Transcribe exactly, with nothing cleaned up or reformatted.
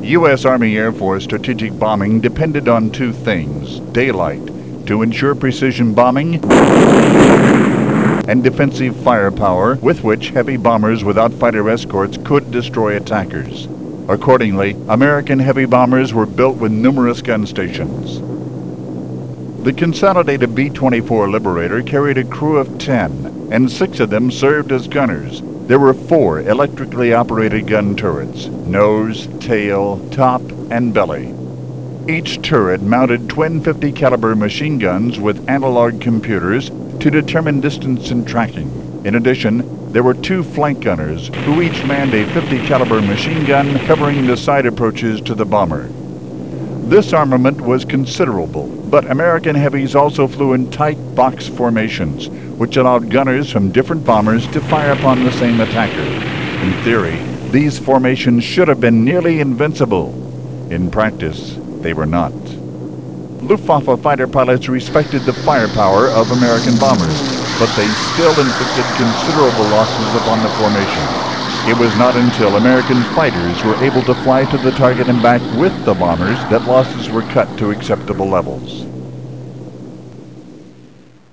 U S Army Air Force strategic bombing depended on two things: daylight, to ensure precision bombing, and defensive firepower with which heavy bombers without fighter escorts could destroy attackers. Accordingly, American heavy bombers were built with numerous gun stations. The consolidated B twenty-four Liberator carried a crew of ten, and six of them served as gunners. There were four electrically operated gun turrets: nose, tail, top, and belly. Each turret mounted twin fifty caliber machine guns with analog computers to determine distance and tracking. In addition, there were two flank gunners who each manned a fifty caliber machine gun covering the side approaches to the bomber. This armament was considerable, but American heavies also flew in tight box formations, which allowed gunners from different bombers to fire upon the same attacker. In theory, these formations should have been nearly invincible. In practice, they were not. Luftwaffe fighter pilots respected the firepower of American bombers, but they still inflicted considerable losses upon the formation. It was not until American fighters were able to fly to the target and back with the bombers that losses were cut to acceptable levels.